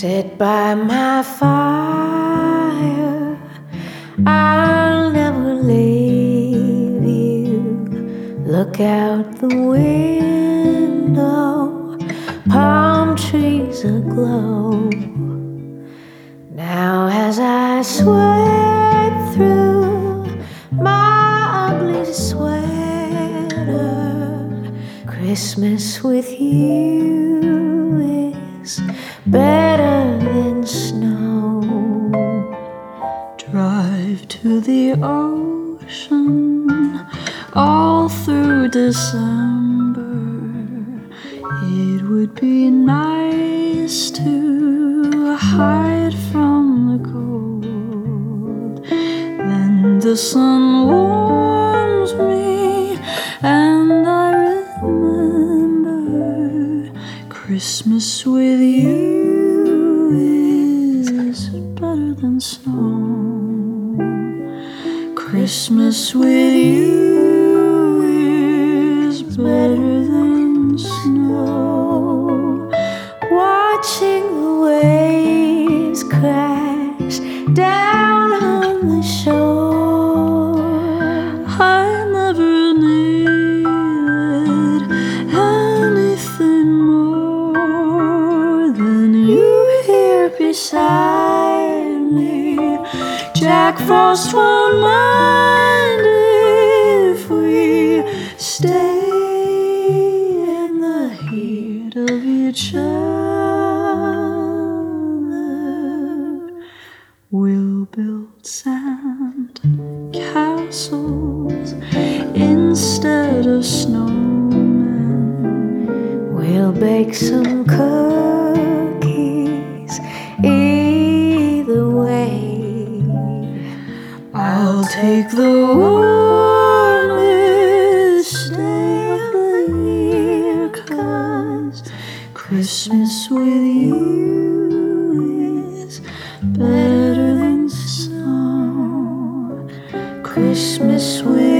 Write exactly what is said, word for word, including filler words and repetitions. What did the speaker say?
Sit by my fire, I'll never leave you. Look out the window, palm trees aglow. Now as I sweat through my ugly sweater, Christmas with you is better than snow. Drive to the ocean all through December. It would be nice to hide from the cold. Then the sun warms me and I remember Christmas with you is better than snow. Christmas with you is better than snow. Watching the waves crash down on the shore, I never needed anything more than you here beside me. Jack Frost won't mind if we stay in the heat of each other. We'll build sand castles instead of snowmen. we'll bake some cookies either way. I'll take the warmest day of the year, 'cause Christmas with you is better than snow. Christmas with